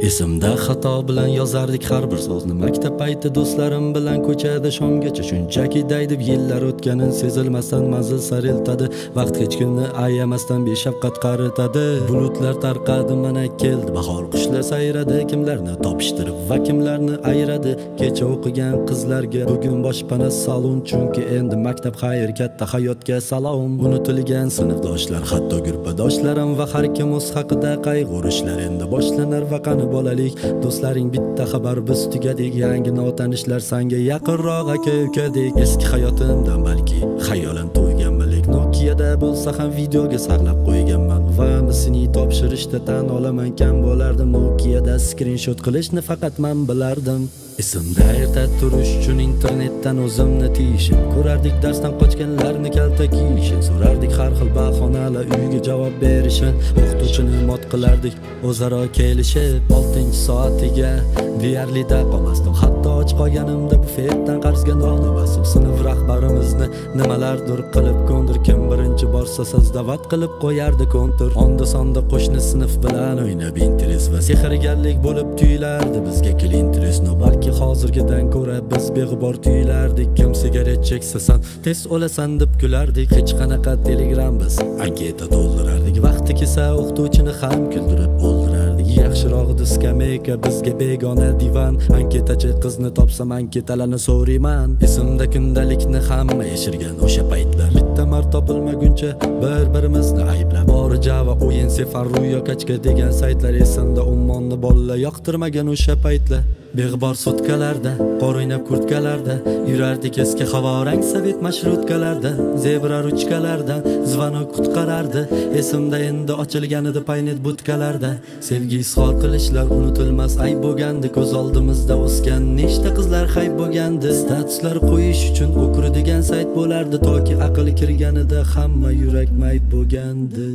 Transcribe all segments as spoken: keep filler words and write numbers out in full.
Esimda xato bilan yozardik har bir so'zni. Maktab payti do'stlarim bilan ko'chada shomgacha shunchaki daydib yillar o'tganin sezilmasdan manzil sari eltadi. Vaqt hech kimni ayamasdan beshafqat qaritadi. Bulutlar tarqadi, mana keldi bahor, qushlar sayradi, kimlarni topishtirib va kimlarni ayradi. Kecha o'qigan qizlarga bugun boshpana salon, chunki endi maktab xayr, katta hayotga salom. Unutilgan sinfdoshlar, hatto guruhdoshlarim va har kim o'z haqida qayg'urishlar endi boshlanar va qani bolalik. Do'stlaring bitta xabar, biz tugadik. Yangi notanishlar sanga yaqinroq aka-ukadek. Eski hayotimdan balki xayolan to'yganmalik. Nokia'da bo'lsa ham videoga saqlab qo'yganman va misini topshirishda tan olaman kam bo'lardim. Nokia'da screenshot qilishni faqat men bilardim. Esimda erta turish uchun internetdan o'zimni tiyishim, ko'rardik darsdan qochganlarni kalta kiyishim, so'rardik har xil bahonalar uyga javob berishim, o'qituvchini mot qilardik o'zaro kelishib. oltinchi soatiga deyarli da qolmasdim, hatto och qolganimda bufetdan qarzga non olmasdim. Sinf rahbarimizni nimalardir qilib ko'ndir, kim birinchi borsa sizdavat qilib qo'yardi kontur. Onda sonda qo'shni sinf bilan o'ynab interes va sehrgarlik bo'lib tuyulardi bizga klinteres. No balki hozirgidan ko'ra biz beg'ubor tuyulardik. Kim sigaret cheksa san tez o'lasan deb kulardik. Hech qanaqa telegram biz anketa to'ldirardik. Vaqti kelsa o'qituvchini ham kuldirib o'ldirardik. Yaxshirog'i skameyka bizga begona divan. Anketachi qizni topsam anketalarni so'rayman. Esimda kundalikni hamma yashirgan o'sha paytlar. Bitta marta topilmaguncha bir-birimizni ayblab, bori Java, o'yin, Sefar, Ruyo, Kachka degan saytlar. Esimda Ummonni bolalar yoqtirmagan o'sha paytlar. Beg'bor sutkalarda, qor o'ynab kurtkalarda yurardik eski havorang sovet mashrutkalarda. Zebra ruchkalardan zvanok qutqarardi. Esimda endi ochilgan edi paynet butkalarda. Sevgi izhor qilishlar unutilmas ayb bo'lgandi. Ko'z oldimizda o'sgan nechta qizlar hayb bo'lgandi. Statuslar qo'yish uchun o'kir degan sayt bo'lardi, toki aql kirganida hamma yurak mayb bo'lgandi.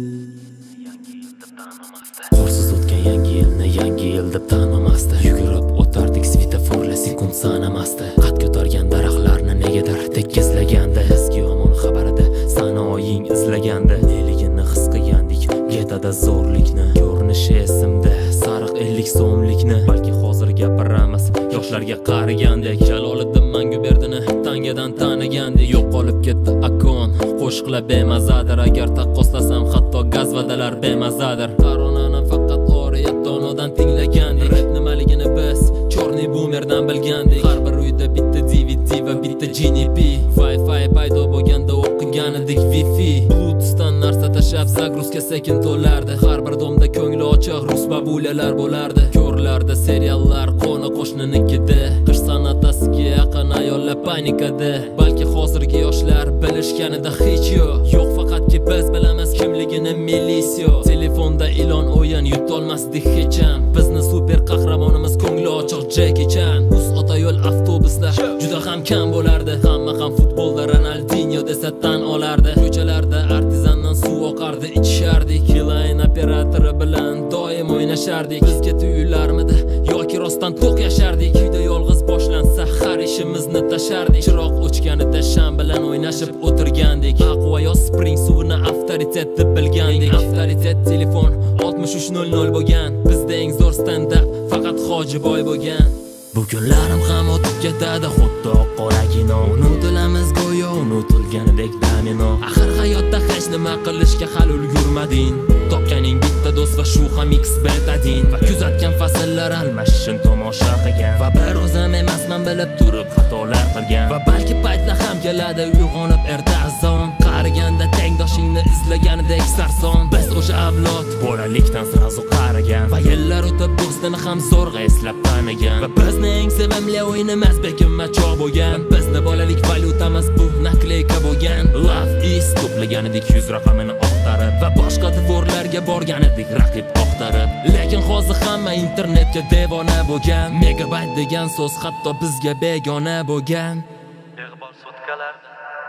Qorsiz o'tgan yangi yilni yangi yil deb tanimasdi. Yugurib o'tardik svetoforlar sekund sanamasdi. Qad ko'targan daraxtlarni negadir tekizlagandi. Eski yomon xabarida sanoying izlagandi. Neligini his qilgandik getada zo'rlikni. Ko'rinishi esimda sariq ellik so'mlikni. Balki hozir gapiramiz yoshlarga qaragandek. Jaloliddin Manguberdini tangadan tanigandek. Yo'qolib ketdi akon, qo'shiqlar bemazadir. Agar taqqoslasam hatto gazvadalar bemazadir. Qaronani faqat oriyatonodan tinglagandik. Rap nimaligini biz chorniy boomerdan bilgandik. Har bir uyda bitta D V D va bitta G N P. Wi-Fi paydo bo'lganda o'qigan edik Wi-Fi. Bluetoothdan narsa tashab zagruzka sekin to'lardi. Har bir domda ko'ngli ochiq rus babulalar bo'lardi. Ko'rlarda seriallar qo'ni qo'shninikida. Qish san'atasiga yaqin ayollar panikada. Balki hozirgi yoshlar bilishganida hech yo'q. Yo'q, faqatki biz bilamiz kimligini milisiya. Telefonda ilon o'yin yutolmasdik hech ham. Bizni super qahramonimiz ko'ngli ochiq Jackie Chan. Uz ota yo'l avtobuslar juda ham kam bo'lardi. Hamma ham futbolda Ronaldinho desa tan olardi. Ko'chalarda artizandan suv oqardi, ichishardik. Line operatori bilan doim o'ynashardik. Bizga tuyularmidi yoki rostdan to'q yashardik. Uyda yolg'iz boshlansa har ishimizni tashardik. Chiroq o'chganida sham bilan o'ynashib o'tirgandik. Aqua yo Spring suvini avtoritet deb bilgandik. Avtoritet telefon oltmish uch nol nol bo'lgan. Bizda eng zo'r stand up faqat Hojiboy bo'lgan. Bu kunlarim ham o'tib ketadi xuddi qoragino. Unutilamiz go'yo unutilganidek domino. Axir hayotda hech nima qilishga hali ulgurmading. Topganing bitta do'st va shu ham X betadin. Va kuzatgan fasllar almashishini tomosha qilgan. Va bir o'zim emasman bilib turib xatolar qilgan. Va balki paytlar ham keladi uyg'onib erta azon. Qariganda tengdoshingni izlaganidek sarson. Biz o'sha avlod bolalikdan sirazu qaragan. Va yillar o'tib do'stini ham zo'rg'a eslab tanigan. Va bizni eng sevimli o'yinimiz bekinma choq bo'lgan. Bizni bolalik valyutamiz bu nakleyka bo'lgan. Love is to'plaganidek yuz raqamini oqtarib. Va boshqa dvorlarga borgan edik raqib oqtarib. Lekin hozir hamma internetga devona bo'lgan. Megabayt degan so'z hatto bizga begona bo'lgan. Beg'bor sutkalarda,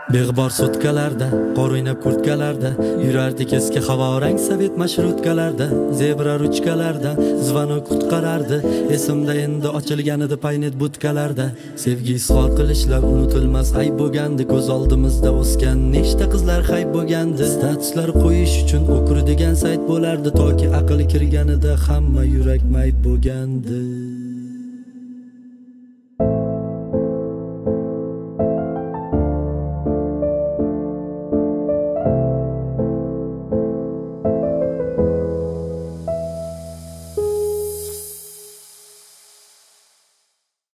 Beg'bor sutkalarda, qor o'ynab kurtkalarda, yurardik eski havorang sovet mashrutkalarda, zebra ruchkalarda, zvanok qutqarardi. Esimda endi ochilganida paynet butkalarda, sevgi izhor qilishlar unutilmas ayb bo'lgandi. Ko'z oldimizda o'sgan nechta qizlar hayb bo'lgandi. Statuslar qo'yish uchun o'kur degan sayt bo'lardi, toki aql kirganida hamma yurak mayb bo'lgandi.